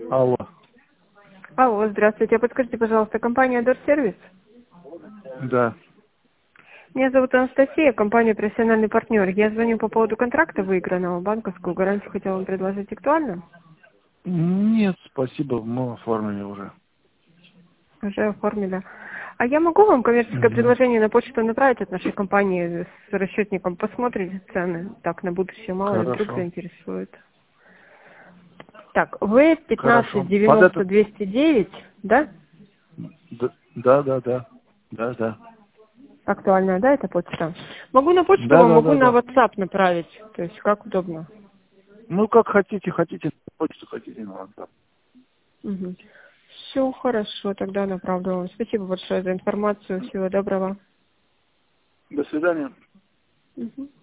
Алло. Алло, здравствуйте. Подскажите, пожалуйста, компания Дорсервис? Да. Меня зовут Анастасия, компания «Профессиональный партнер». Я звоню по поводу контракта выигранного. Банковскую гарантию хотела вам предложить. Актуально? Нет, спасибо, мы оформили уже. Уже оформили. А я могу вам коммерческое Мгм. предложение на почту направить от нашей компании с расчетником? Посмотрите цены. Так, на будущее, мало ли вдруг Хорошо. заинтересует. Так, В Хорошо. Под этот... 15-90-209, да? Да. Да. Актуальная, да, эта почта? Могу на почту вам, могу на Да. WhatsApp направить. То есть, как удобно. Ну, как хотите, на почту, хотите на WhatsApp. Все хорошо, тогда направлю вам. Спасибо большое за информацию. Всего доброго. До свидания. Мгм.